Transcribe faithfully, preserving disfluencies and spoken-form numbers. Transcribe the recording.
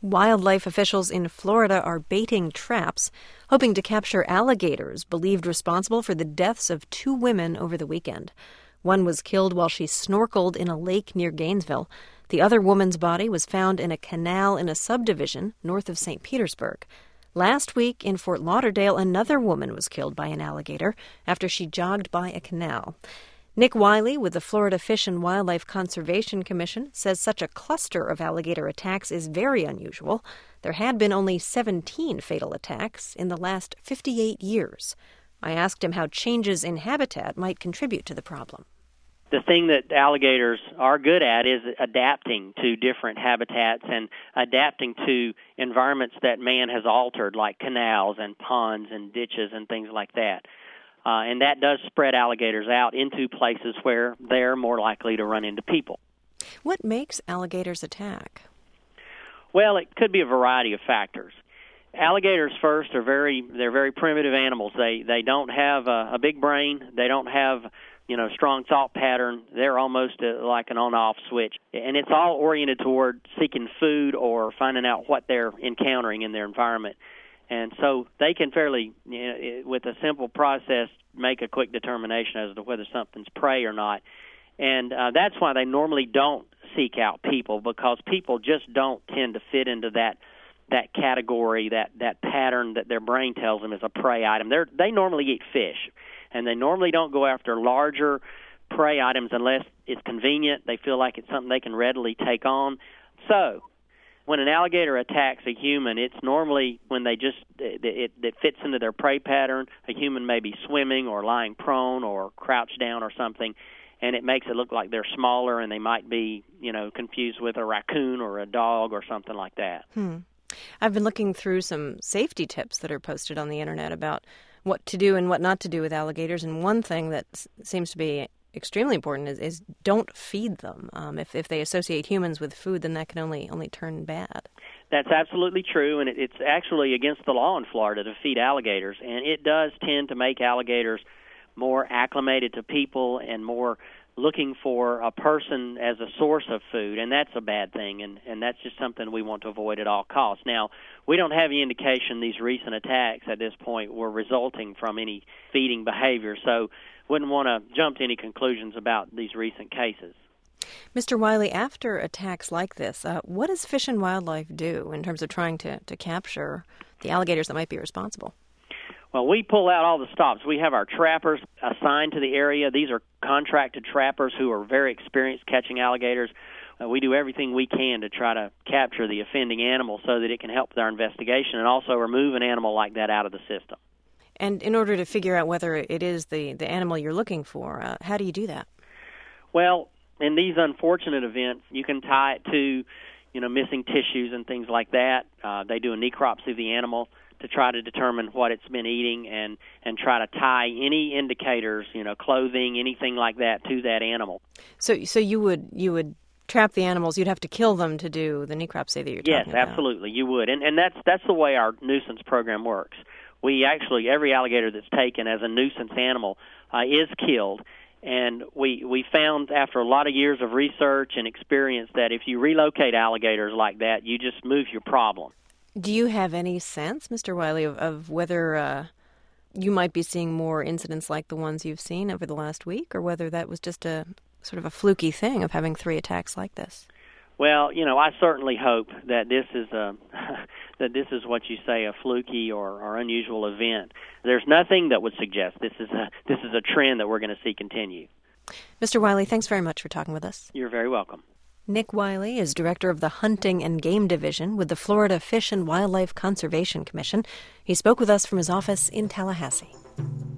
Wildlife officials in Florida are baiting traps, hoping to capture alligators believed responsible for the deaths of two women over the weekend. One was killed while she snorkeled in a lake near Gainesville. The other woman's body was found in a canal in a subdivision north of Saint Petersburg. Last week in Fort Lauderdale, another woman was killed by an alligator after she jogged by a canal. Nick Wiley with the Florida Fish and Wildlife Conservation Commission says such a cluster of alligator attacks is very unusual. There had been only seventeen fatal attacks in the last fifty-eight years. I asked him how changes in habitat might contribute to the problem. The thing that alligators are good at is adapting to different habitats and adapting to environments that man has altered, like canals and ponds and ditches and things like that. Uh, and that does spread alligators out into places where they're more likely to run into people. What makes alligators attack? Well, it could be a variety of factors. Alligators, first, are very they're very primitive animals. They they don't have a, a big brain. They don't have, you know, strong thought pattern. They're almost a, like an on-off switch. And it's all oriented toward seeking food or finding out what they're encountering in their environment. And so they can fairly, you know, with a simple process, make a quick determination as to whether something's prey or not. And uh, that's why they normally don't seek out people, because people just don't tend to fit into that that category, that, that pattern that their brain tells them is a prey item. They're, they normally eat fish, and they normally don't go after larger prey items unless it's convenient. They feel like it's something they can readily take on. So when an alligator attacks a human, it's normally when they just it, it, it fits into their prey pattern. A human may be swimming or lying prone or crouched down or something, and it makes it look like they're smaller, and they might be, you know, confused with a raccoon or a dog or something like that. Hmm. I've been looking through some safety tips that are posted on the internet about what to do and what not to do with alligators, and one thing that s- seems to be extremely important is, is don't feed them. Um, if, if they associate humans with food, then that can only only turn bad. That's absolutely true, and it, it's actually against the law in Florida to feed alligators, and it does tend to make alligators more acclimated to people and more looking for a person as a source of food, and that's a bad thing, and, and that's just something we want to avoid at all costs. Now, we don't have any indication these recent attacks at this point were resulting from any feeding behavior, so wouldn't want to jump to any conclusions about these recent cases. Mister Wiley, after attacks like this, uh, what does Fish and Wildlife do in terms of trying to, to capture the alligators that might be responsible? Well, we pull out all the stops. We have our trappers assigned to the area. These are contracted trappers who are very experienced catching alligators. Uh, we do everything we can to try to capture the offending animal so that it can help with our investigation and also remove an animal like that out of the system. And in order to figure out whether it is the, the animal you're looking for, uh, how do you do that? Well, in these unfortunate events, you can tie it to, you know, missing tissues and things like that. Uh, they do a necropsy of the animal to try to determine what it's been eating and, and try to tie any indicators, you know, clothing, anything like that, to that animal. So so you would you would trap the animals, you'd have to kill them to do the necropsy that you're yes, talking about. Yes, absolutely, you would. And and that's that's the way our nuisance program works. We actually, every alligator that's taken as a nuisance animal uh, is killed. And we we found after a lot of years of research and experience that if you relocate alligators like that, you just move your problem. Do you have any sense, Mister Wiley, of, of whether uh, you might be seeing more incidents like the ones you've seen over the last week, or whether that was just a sort of a fluky thing of having three attacks like this? Well, you know, I certainly hope that this is a that this is what you say, a fluky or, or unusual event. There's nothing that would suggest this is a this is a trend that we're going to see continue. Mister Wiley, thanks very much for talking with us. You're very welcome. Nick Wiley is director of the Hunting and Game Division with the Florida Fish and Wildlife Conservation Commission. He spoke with us from his office in Tallahassee.